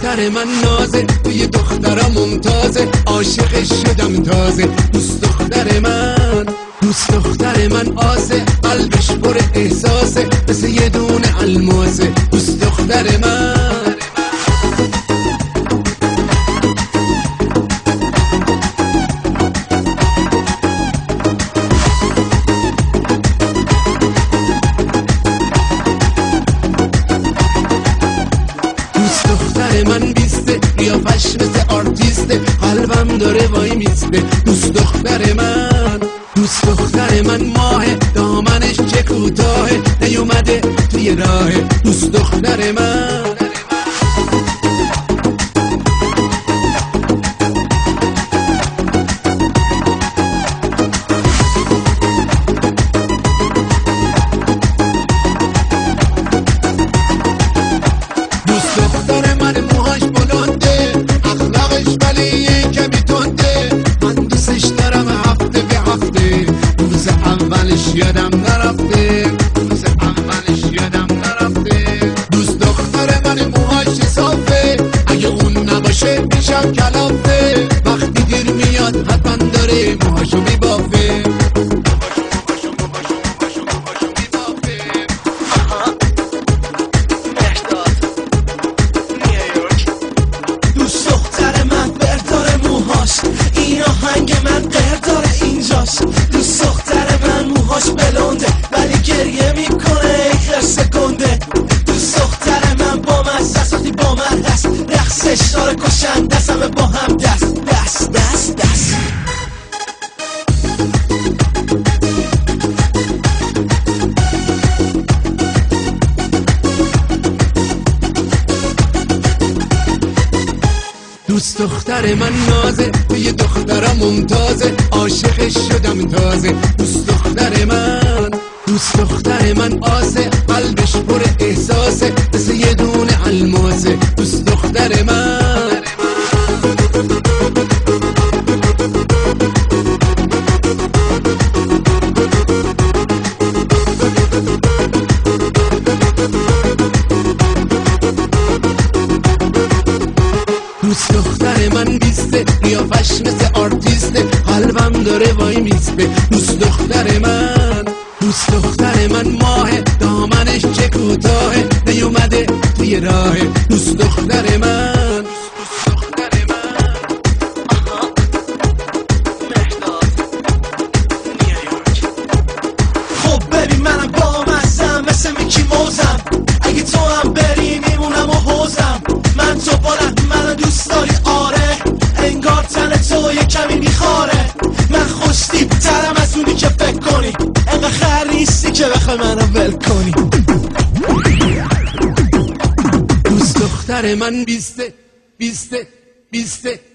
دختر من نازه، توی دخترم ممتازه، عاشقش شدم تازه. دوست دختر من، دوست دختر من آسه، قلبش پر احساسه، مثل یه دونه الماسه. دوست دختر من، دوست دختر من بیسته، قیافش مثل آرتیسته، قلبم داره وای میسته. دوست دختر من، دوست دختر من ماهه، دامنش چه کوتاهه، نیومده توی راهه. دوست دختر من، دوست دختر من موهاش بلنده، اخلاقش ولی کمی تنده. من دوستش دارم هفته به هفته، روز اولش یادم نرفته، روز اولش یادم نرفته. دوست دختر من موهاش صافه، اگه اون نباشه میشم کلافه. وقتی دیر میاد حتما داره موهاشو میبافه. دوست دختر من برداره موهاش، این آهنگ من قرداره اینجاش. دوست دختر من موهاش بلنده، ولی گریه میکنه هر سکنده. دوست دختر من با من وقتی با من هست، رقصش داره کشنده، همه با هم دست دست دست دست. دوست دختر من نازه، توی دخترم ممتازه، عاشقش شدم تازه. دوست دختر من، دوست دختر من آسه، قلبش پر احساسه، مثل یه دونه الماسه. دوست دختر من، دوست دختر من بیسته، قیافش مثل آرتیسته، قلبم داره وای میسته. دوست دختر من، دوست دختر من ماهه، دامنش چه کوتاهه، نیومده توی راهه. دوست دختر من، دوست دختر من، خب ببین منم با مزم، مثل میکی موزم، اگه تو هم بری میمونم و حوزم. من تو بلند منو دوست داری آره، انگار تن تو یه کمی میخاره. من خوشتیب ترم از اونی که فکر کنی، انقدر خر نیستی که بخوای منو ول کنی. دوست دختر من بیسته، بیسته، بیسته،